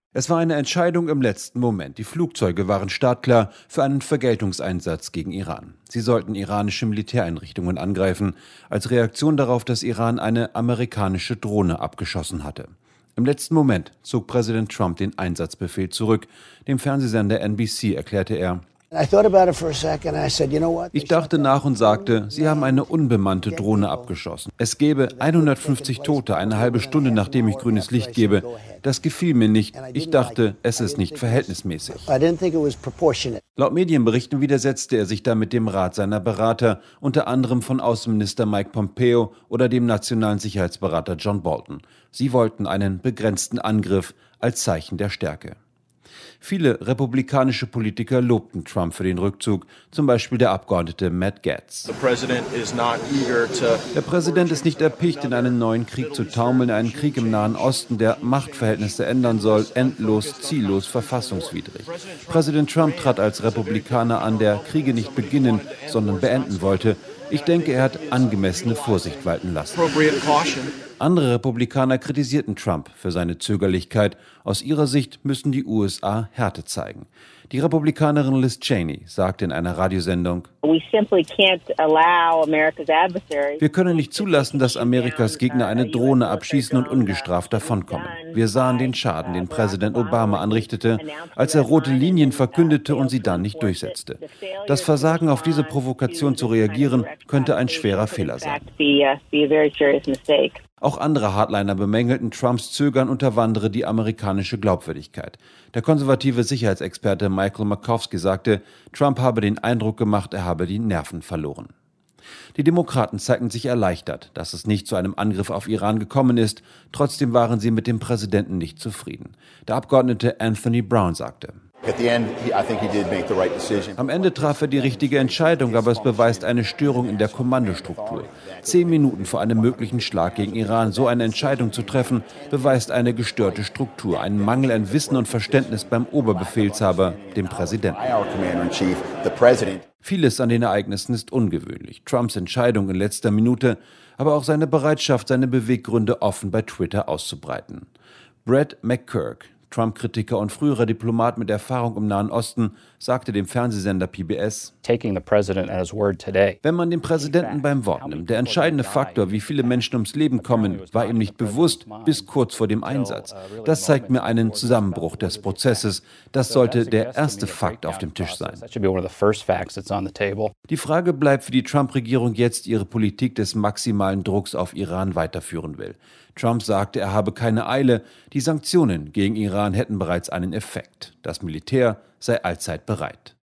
Es war eine Entscheidung im letzten Moment. Die Flugzeuge waren startklar für einen Vergeltungseinsatz gegen Iran. Sie sollten iranische Militäreinrichtungen angreifen, als Reaktion darauf, dass Iran eine amerikanische Drohne abgeschossen hatte. Im letzten Moment zog Präsident Trump den Einsatzbefehl zurück. Dem Fernsehsender NBC erklärte er: Ich dachte nach und sagte, Sie haben eine unbemannte Drohne abgeschossen. Es gäbe 150 Tote eine halbe Stunde, nachdem ich grünes Licht gebe. Das gefiel mir nicht. Ich dachte, es ist nicht verhältnismäßig. Laut Medienberichten widersetzte er sich damit dem Rat seiner Berater, unter anderem von Außenminister Mike Pompeo oder dem nationalen Sicherheitsberater John Bolton. Sie wollten einen begrenzten Angriff als Zeichen der Stärke. Viele republikanische Politiker lobten Trump für den Rückzug, zum Beispiel der Abgeordnete Matt Gaetz. Der Präsident ist nicht erpicht, in einen neuen Krieg zu taumeln, einen Krieg im Nahen Osten, der Machtverhältnisse ändern soll, endlos, ziellos, verfassungswidrig. Präsident Trump trat als Republikaner an, der Kriege nicht beginnen, sondern beenden wollte. Ich denke, er hat angemessene Vorsicht walten lassen. Andere Republikaner kritisierten Trump für seine Zögerlichkeit. Aus ihrer Sicht müssen die USA Härte zeigen. Die Republikanerin Liz Cheney sagte in einer Radiosendung: Wir können nicht zulassen, dass Amerikas Gegner eine Drohne abschießen und ungestraft davonkommen. Wir sahen den Schaden, den Präsident Obama anrichtete, als er rote Linien verkündete und sie dann nicht durchsetzte. Das Versagen, auf diese Provokation zu reagieren, könnte ein schwerer Fehler sein. Auch andere Hardliner bemängelten Trumps Zögern unterwandere die amerikanische Glaubwürdigkeit. Der konservative Sicherheitsexperte Michael Markowski sagte, Trump habe den Eindruck gemacht, er habe die Nerven verloren. Die Demokraten zeigten sich erleichtert, dass es nicht zu einem Angriff auf Iran gekommen ist. Trotzdem waren sie mit dem Präsidenten nicht zufrieden. Der Abgeordnete Anthony Brown sagte: Am Ende traf er die richtige Entscheidung, aber es beweist eine Störung in der Kommandostruktur. 10 Minuten vor einem möglichen Schlag gegen Iran so eine Entscheidung zu treffen, beweist eine gestörte Struktur, einen Mangel an Wissen und Verständnis beim Oberbefehlshaber, dem Präsidenten. Vieles an den Ereignissen ist ungewöhnlich. Trumps Entscheidung in letzter Minute, aber auch seine Bereitschaft, seine Beweggründe offen bei Twitter auszubreiten. Brett McCurk, Trump-Kritiker und früherer Diplomat mit Erfahrung im Nahen Osten, sagte dem Fernsehsender PBS: Wenn man den Präsidenten beim Wort nimmt, der entscheidende Faktor, wie viele Menschen ums Leben kommen, war ihm nicht bewusst bis kurz vor dem Einsatz. Das zeigt mir einen Zusammenbruch des Prozesses. Das sollte der erste Fakt auf dem Tisch sein. Die Frage bleibt, wie die Trump-Regierung jetzt ihre Politik des maximalen Drucks auf Iran weiterführen will. Trump sagte, er habe keine Eile. Die Sanktionen gegen Iran hätten bereits einen Effekt. Das Militär sei allzeit bereit.